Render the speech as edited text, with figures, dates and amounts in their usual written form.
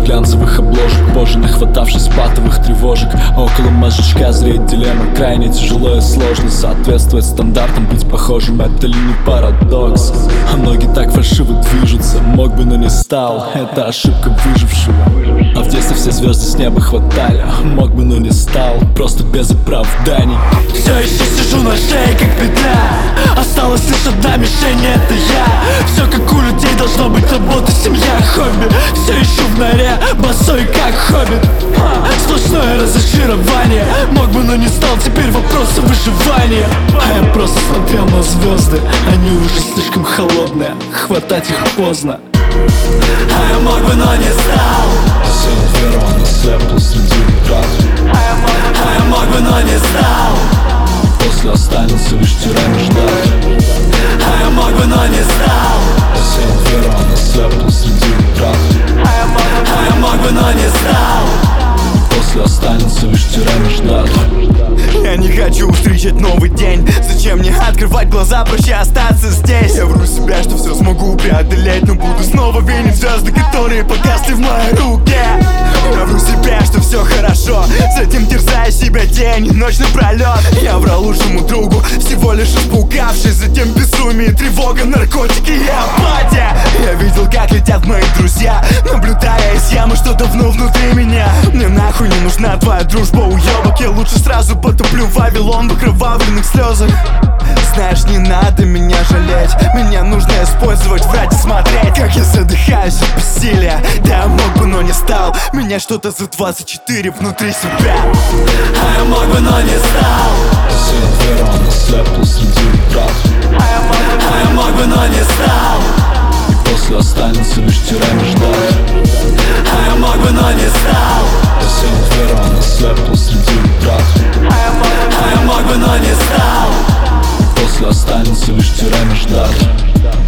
глянцевых обложек, позже нахватавшись патовых тревожек. А около мозжечка зреет дилемма, крайне тяжело и сложно соответствовать стандартам, быть похожим — это ли не парадокс? А ноги так фальшиво движутся, мог бы, но не стал, это ошибка выжившего. А в детстве все звезды с неба хватали, мог бы, но не стал, просто без оправданий. Все еще сижу на шее, как петля, осталась лишь одна мишень, это я. Все как у людей должно быть: работа, семья, хобби. Все ищу в норе, босой как хоббит. Сплошное разочарование, мог бы, но не стал, теперь вопрос о выживании. А я просто смотрел на звезды, они уже слишком холодные, хватать их поздно. А я мог бы, но не стал. Сел веру, она слепла среди прав. А я мог бы, но не стал. После останется лишь тирань ждать. А я мог бы, но не стал. Сел веру, она слепла среди прав. А я мог бы, но не стал. После останется лишь тирань ждать. Я не хочу встречать новый день. Зачем мне открывать глаза, проще остаться здесь. Я вру себя, что все смогу преодолеть, но буду снова винить звезды, которые погасли в моей руке. Я вру себя, что все хорошо, затем терзая себя день и ночь напролет. Я врал лучшему другу, всего лишь испугавшись, затем безумие, тревога, наркотики и апатия. Я видел, как летят мои друзья, наблюдая из ямы, что давно внутри меня. Мне нахуй не нужна твоя дружба, уебок. Я лучше сразу потоплю Вавилон в окровавленных слезах. Знаешь, не надо меня жалеть, меня нужно использовать, врать и смотреть, как я задыхаюсь от бессилия. Да, я мог бы, но не стал. Меня что-то за 24 внутри себя. А я мог бы, но не стал. Сел веру, она слепла среди прав. А я мог бы, но не стал. И после останется лишь тирань ждать. А я мог бы, но не стал. Сел веру, она слепла среди прав. А я мог бы, но не стал. После останется лишь тирань ждать.